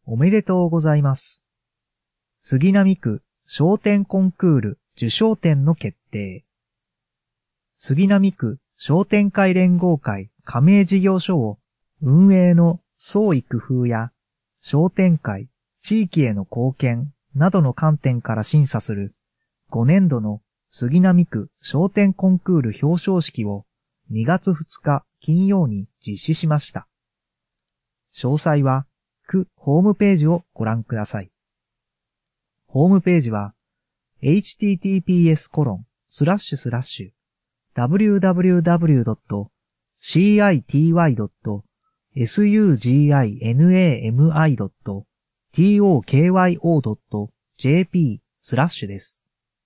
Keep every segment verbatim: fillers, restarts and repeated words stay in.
おめでとうございます。杉並区商店コンクール受賞点の決定。杉並区商店会連合会加盟事業所を運営の創意工夫や商店会、地域への貢献などの観点から審査するごねんどの杉並区商店コンクール表彰式をにがつふつか金曜に実施しました。詳細は区ホームページをご覧ください。ホームページは エイチティーティーピーエスコロンスラッシュスラッシュダブリューダブリューダブリュードットシーアイティーワイドットエスユージーアイエヌエーエムアイドットティーオーケーワイオードットジェーピースラッシュです。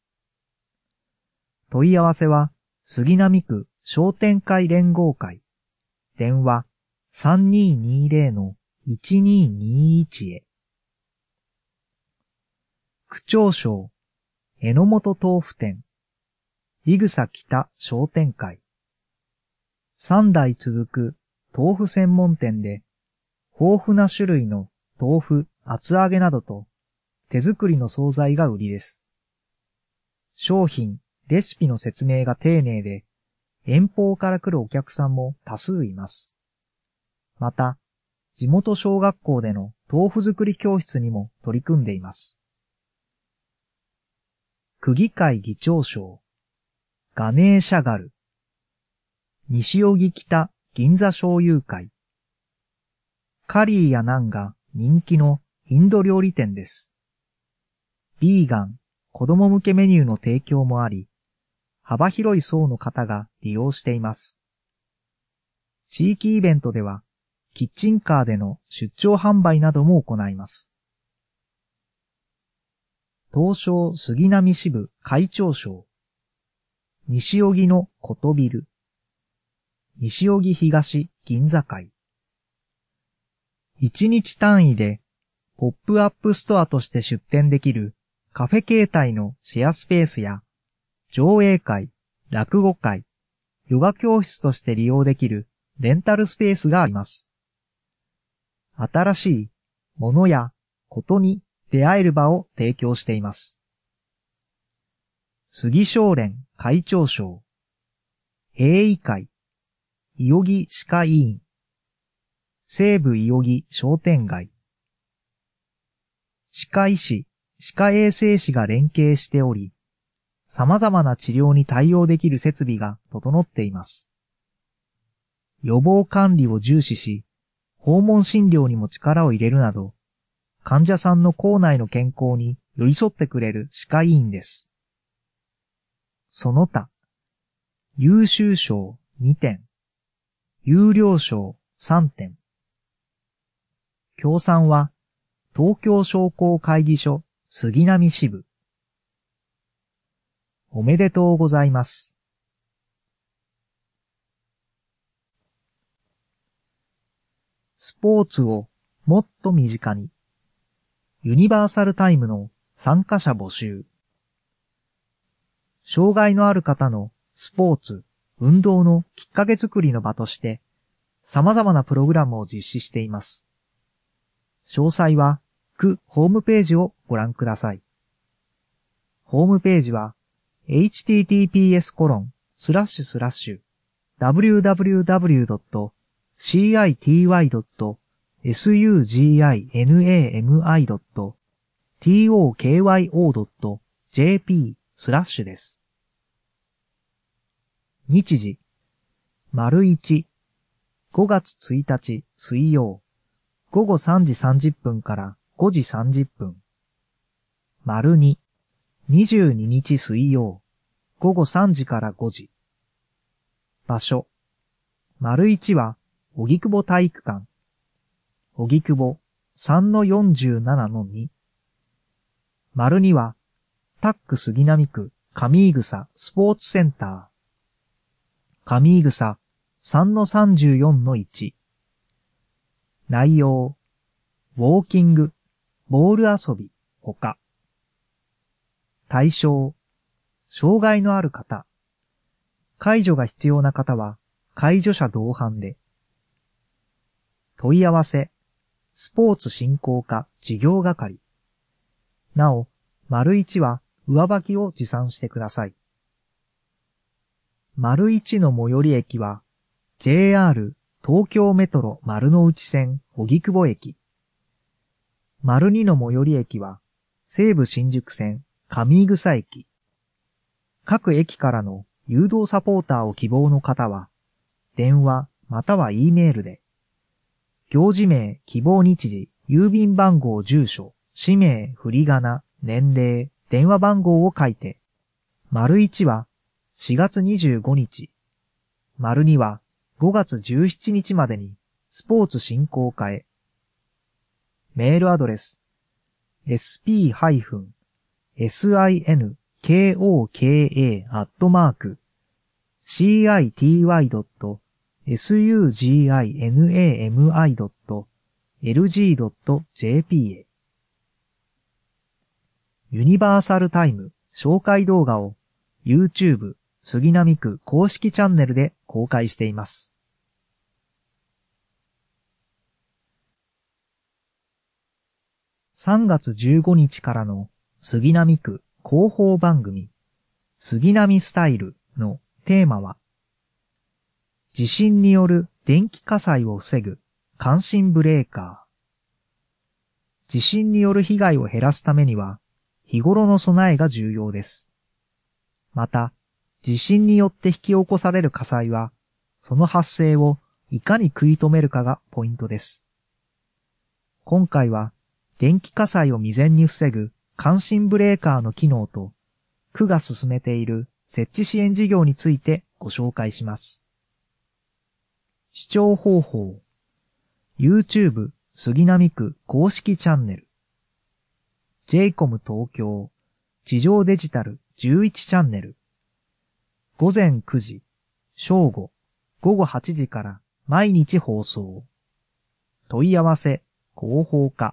問い合わせは杉並区商店会連合会電話 さんにーにーぜろのいちにーにーいち へ。区長賞榎本豆腐店井草北商店会さんだい続く豆腐専門店で豊富な種類の豆腐、厚揚げなどと手作りの惣菜が売りです。商品、レシピの説明が丁寧で遠方から来るお客さんも多数います。また、地元小学校での豆腐作り教室にも取り組んでいます。区議会議長賞ガネーシャガル西荻北銀座醤油会カリーやナンが人気のインド料理店です。ビーガン、子供向けメニューの提供もあり、幅広い層の方が利用しています。地域イベントでは、キッチンカーでの出張販売なども行います。東証杉並支部会長賞西荻のことビル西荻東銀座会いちにち単位でポップアップストアとして出店できるカフェ形態のシェアスペースや上映会、落語会、ヨガ教室として利用できるレンタルスペースがあります。新しいものやことに出会える場を提供しています。杉商連会長賞営医会伊荻歯科医院西武伊荻商店街歯科医師、歯科衛生士が連携しており、様々な治療に対応できる設備が整っています。予防管理を重視し、訪問診療にも力を入れるなど、患者さんの口内の健康に寄り添ってくれる歯科医院です。その他、優秀賞にてん、優良賞さんてん。協賛は、東京商工会議所杉並支部。おめでとうございます。スポーツをもっと身近に。ユニバーサルタイムの参加者募集。障害のある方のスポーツ、運動のきっかけ作りの場として、様々なプログラムを実施しています。詳細は、区ホームページをご覧ください。ホームページは、エイチティーティーピーエスコロンスラッシュスラッシュダブリューダブリューダブリュードットシーアイティーワイドットエスユージーアイエヌエーエムアイドットティーオーケーワイオードットジェーピースラッシュです。日時、丸一、ごがつついたち水曜、ごごさんじさんじゅっぷんからごじさんじゅっぷん。丸二、にじゅうににち水曜、ごごさんじからごじ。場所、丸一は、荻窪体育館。荻窪 さんのよんじゅうななのに。丸二は、タック杉並区上井草スポーツセンター。上井草 さんのさんじゅうよんのいち。内容、ウォーキング、ボール遊び、ほか。対象、障害のある方。介助が必要な方は、介助者同伴で。問い合わせ、 スポーツ振興課事業係。なお、丸いちは上履きを持参してください。丸いちの最寄り駅は ジェイアール 東京メトロ丸の内線荻窪駅。丸にの最寄り駅は西武新宿線上井草駅。各駅からの誘導サポーターを希望の方は、電話または E メールで、行事名、希望日時、郵便番号、住所、氏名、振り仮名、年齢、電話番号を書いて、丸いちはしがつにじゅうごにち、丸にはごがつじゅうしちにちまでにスポーツ振興課へ。メールアドレス、エスピー シンコー アットマーク シーアイティーワイ ドット エスユージーアイエヌエーエムアイ ドット エルジー ドット ジェーピー へ。ユニバーサルタイム紹介動画を YouTube 杉並区公式チャンネルで公開しています。さんがつじゅうごにちからの杉並区広報番組杉並スタイルのテーマは、地震による電気火災を防ぐ感震ブレーカー。地震による被害を減らすためには、日頃の備えが重要です。また、地震によって引き起こされる火災は、その発生をいかに食い止めるかがポイントです。今回は、電気火災を未然に防ぐ感震ブレーカーの機能と、区が進めている設置支援事業についてご紹介します。視聴方法。YouTube 杉並区公式チャンネル。ジェイコム 東京地上デジタルじゅういちチャンネル。ごぜんくじ、正午、ごごはちじから毎日放送。問い合わせ、広報課。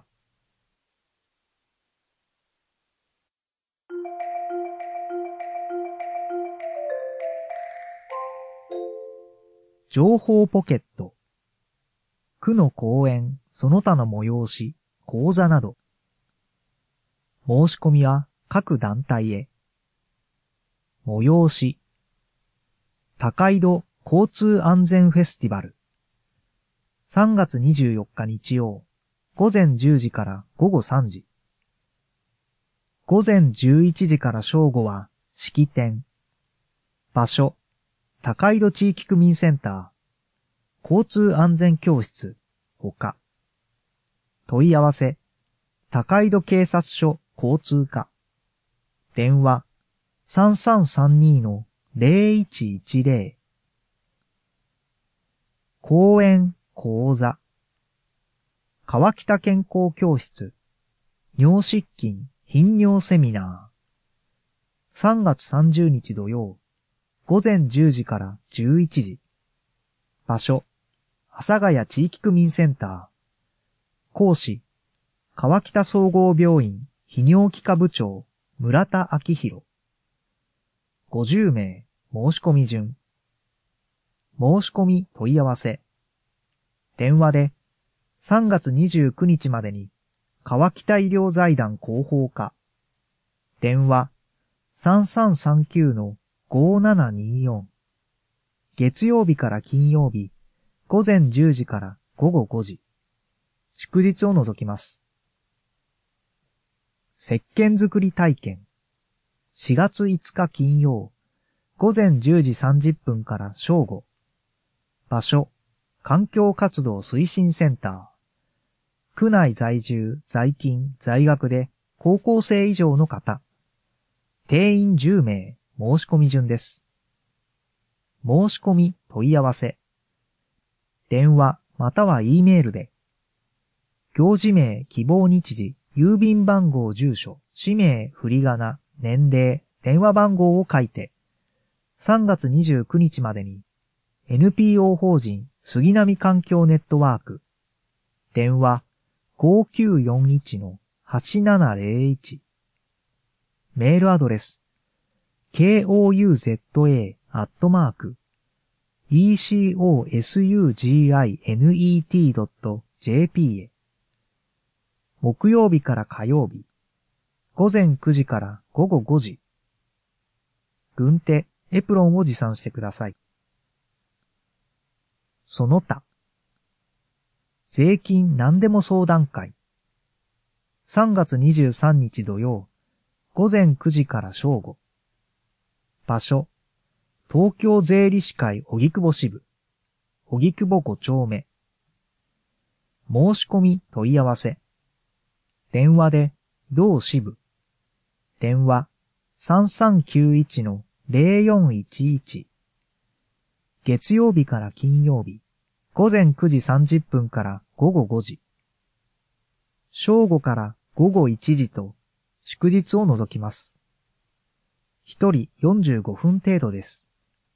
情報ポケット。区の講演、その他の催し、講座など。申し込みは各団体へ。催し。高井戸交通安全フェスティバル。さんがつにじゅうよっか日曜、ごぜんじゅうじからごごさんじ。ごぜんじゅういちじから正午は式典。場所。高井戸地域区民センター、交通安全教室、ほか。問い合わせ、高井戸警察署交通課。電話、さんさんさんにのゼロいちいちゼロ。講演、講座。川北健康教室、尿失禁、頻尿セミナー。さんがつさんじゅうにち土曜、ごぜんじゅうじからじゅういちじ。場所、阿佐ヶ谷地域区民センター。講師、川北総合病院泌尿器科部長、村田明宏。ごじゅうめい、申し込み順。申し込み問い合わせ。電話で、さんがつにじゅうくにちまでに、川北医療財団広報課。電話、さんさんさんきゅうのごななによん。月曜日から金曜日、ごぜんじゅうじからごごごじ。祝日を除きます。石鹸作り体験。しがついつか金曜、ごぜんじゅうじさんじゅっぷんから正午。場所、環境活動推進センター。区内在住、在勤、在学で高校生以上の方。定員じゅうめい。申し込み順です。申し込み問い合わせ。電話または E メールで。行事名、希望日時、郵便番号、住所、氏名、振り仮名、年齢、電話番号を書いて、さんがつにじゅうくにちまでに エヌピーオー 法人杉並環境ネットワーク。電話ごきゅうよんいちのはちななゼロいち。メールアドレスケーオーユーゼットエー アットマーク イーシーオーエスユージーアイネット ドット ジェーピー へ。 木曜日から火曜日、午前くじから午後ごじ。軍手、エプロンを持参してください。その他、税金何でも相談会。さんがつにじゅうさんにち土曜、午前くじから正午。場所、東京税理士会荻窪支部、荻窪ごちょうめ。申し込み問い合わせ。電話で、同支部。電話、さんさんきゅういちのゼロよんいちいち。月曜日から金曜日、午前くじさんじゅっぷんから午後ごじ。正午から午後いちじと、祝日を除きます。一人よんじゅうごふん程度です。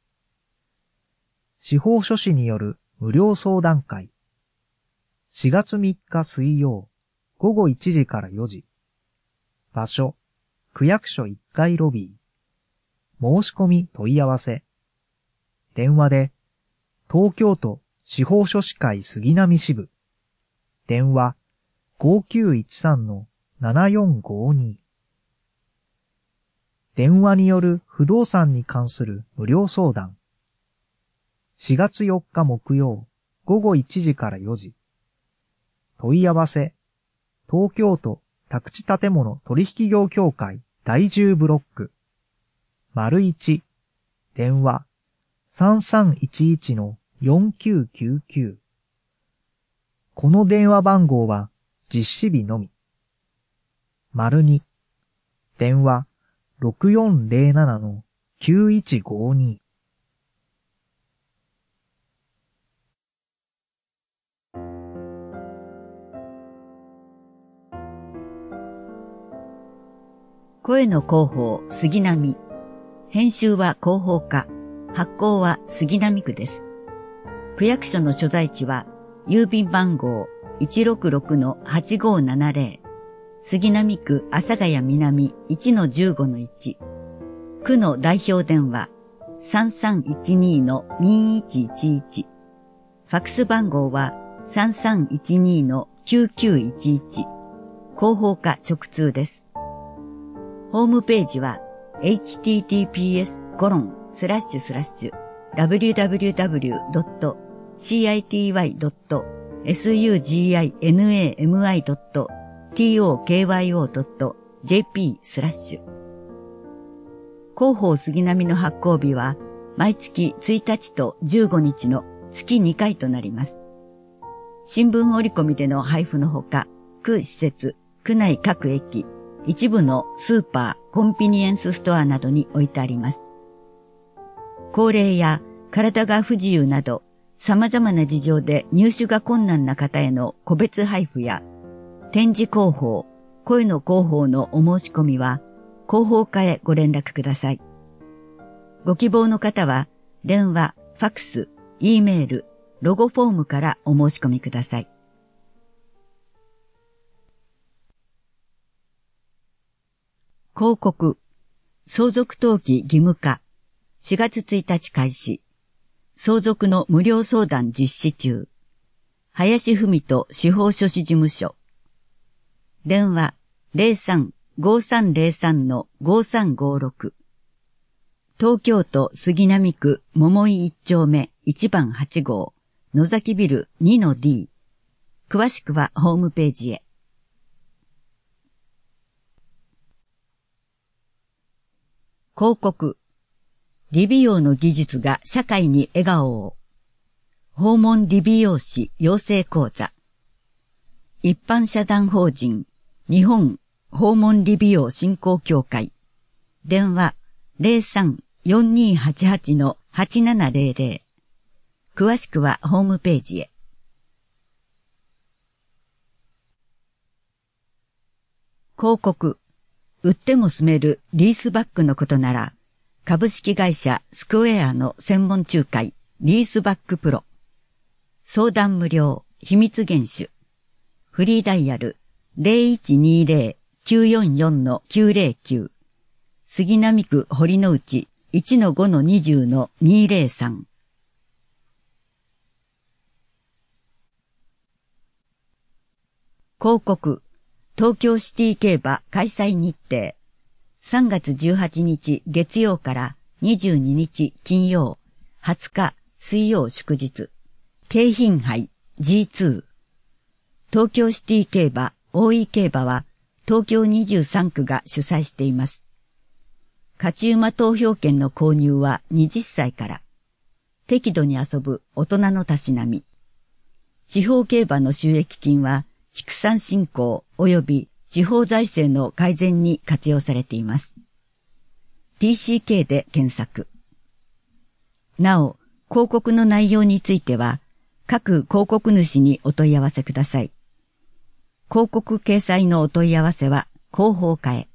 司法書士による無料相談会。しがつみっか水曜、午後いちじからよじ。場所、区役所いっかいロビー。申し込み問い合わせ。電話で、東京都司法書士会杉並支部。電話、ごきゅういちさんのななよんごに。電話による不動産に関する無料相談。しがつよっか木曜、午後いちじからよじ。問い合わせ、東京都宅地建物取引業協会だいじゅうブロック。丸いち、電話、さんさんいちいちのよんきゅうきゅうきゅう。この電話番号は実施日のみ。丸に、電話、ろくよんゼロななのきゅういちごに。 声の広報杉並。編集は広報課。発行は杉並区です。区役所の所在地は郵便番号 いちろくろくのはちごななゼロ。杉並区阿佐ヶ谷南 いちのじゅうごのいち。区の代表電話 さんさんいちにのにいちいちいち。ファックス番号は さんさんいちにのきゅうきゅういちいち。広報課直通です。ホームページは エイチティーティーピーエスコロンスラッシュスラッシュダブリューダブリューダブリュードットシーアイティーワイドットエスユージーアイエヌエーエムアイドットティーオーケーワイオードットジェーピースラッシュ。広報杉並の発行日は毎月ついたちとじゅうごにちの月にかいとなります。新聞折り込みでの配布のほか、区施設、区内各駅、一部のスーパー、コンビニエンスストアなどに置いてあります。高齢や体が不自由など、様々な事情で入手が困難な方への個別配布や、展示広報、声の広報のお申し込みは、広報課へご連絡ください。ご希望の方は、電話、ファックス、Eメール、ロゴフォームからお申し込みください。広告、相続登記義務化、しがつついたち開始、相続の無料相談実施中、林文人司法書士事務所、電話 ゼロさん ごさんゼロさんのごさんごろく、東京都杉並区桃井一丁目いちばんはちごう、野崎ビル にのディー、詳しくはホームページへ。広告。理美容の技術が社会に笑顔を。訪問理美容師養成講座。一般社団法人日本訪問理美容振興協会。電話 ゼロさん よんにーはちはちのはちななゼロゼロ。詳しくはホームページへ。広告。売っても住めるリースバックのことなら、株式会社スクエアの専門仲介、リースバックプロ。相談無料、秘密厳守。フリーダイヤル ゼロいちにゼロ きゅうよんよんのきゅうゼロきゅう。杉並区堀之内 いちのごのにじゅうのにゼロさん。広告。 東京シティ競馬開催日程。さんがつじゅうはちにち月曜からにじゅうににち金曜、はつか水曜祝日。京浜杯 ジーツー。東京シティ競馬、大井競馬は東京にじゅうさんくが主催しています。勝ち馬投票券の購入ははたちから。適度に遊ぶ大人のたしなみ。地方競馬の収益金は畜産振興及び地方財政の改善に活用されています。ティーシーケー で検索。なお、広告の内容については、各広告主にお問い合わせください。広告掲載のお問い合わせは広報課へ。